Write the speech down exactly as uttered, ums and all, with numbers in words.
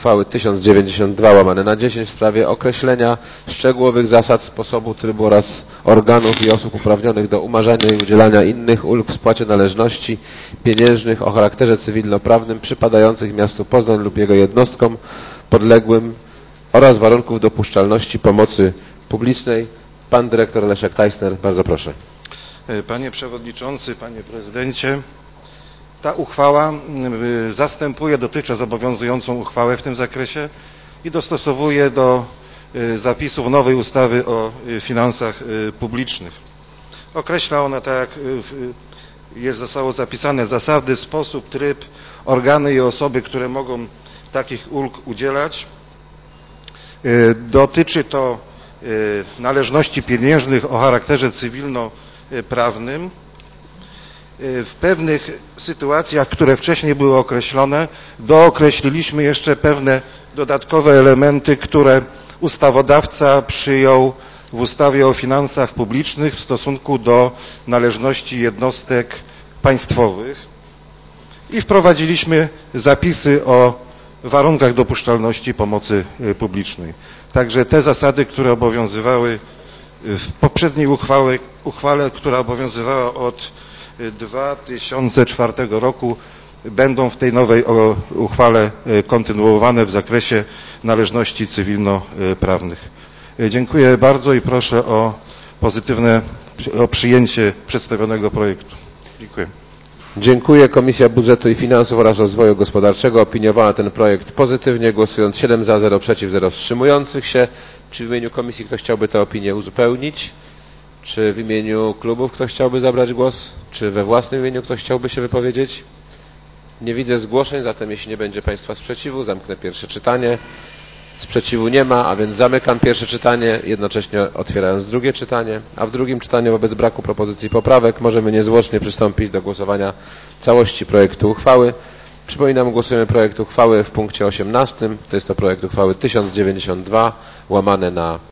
uchwały tysiąc dziewięćdziesiąt dwa łamane na dziesięć w sprawie określenia szczegółowych zasad, sposobu, trybu oraz organów i osób uprawnionych do umarzania i udzielania innych ulg w spłacie należności pieniężnych o charakterze cywilnoprawnym przypadających miastu Poznań lub jego jednostkom podległym oraz warunków dopuszczalności pomocy publicznej. Pan dyrektor Leszek Tajsner, bardzo proszę. Panie Przewodniczący, Panie Prezydencie, ta uchwała zastępuje dotychczas obowiązującą uchwałę w tym zakresie i dostosowuje do zapisów nowej ustawy o finansach publicznych. Określa ona, tak jak jest, zostało zapisane, zasady, sposób, tryb, organy i osoby, które mogą takich ulg udzielać. Dotyczy to należności pieniężnych o charakterze cywilnoprawnym. W pewnych sytuacjach, które wcześniej były określone, dookreśliliśmy jeszcze pewne dodatkowe elementy, które ustawodawca przyjął w ustawie o finansach publicznych w stosunku do należności jednostek państwowych i wprowadziliśmy zapisy o warunkach dopuszczalności pomocy publicznej. Także te zasady, które obowiązywały w poprzedniej uchwale, uchwale która obowiązywała od dwa tysiące czwartego roku, będą w tej nowej uchwale kontynuowane w zakresie należności cywilnoprawnych. Dziękuję bardzo i proszę o pozytywne o przyjęcie przedstawionego projektu. Dziękuję. Dziękuję. Komisja Budżetu i Finansów oraz Rozwoju Gospodarczego opiniowała ten projekt pozytywnie, głosując siedem za, zero przeciw, zero wstrzymujących się. Czy w imieniu komisji ktoś chciałby tę opinię uzupełnić? Czy w imieniu klubów ktoś chciałby zabrać głos? Czy we własnym imieniu ktoś chciałby się wypowiedzieć? Nie widzę zgłoszeń, zatem jeśli nie będzie Państwa sprzeciwu, zamknę pierwsze czytanie. Sprzeciwu nie ma, a więc zamykam pierwsze czytanie, jednocześnie otwierając drugie czytanie, a w drugim czytaniu wobec braku propozycji poprawek możemy niezwłocznie przystąpić do głosowania całości projektu uchwały. Przypominam, głosujemy projekt uchwały w punkcie osiemnastym, to jest to projekt uchwały tysiąc dziewięćdziesiąt dwa łamane na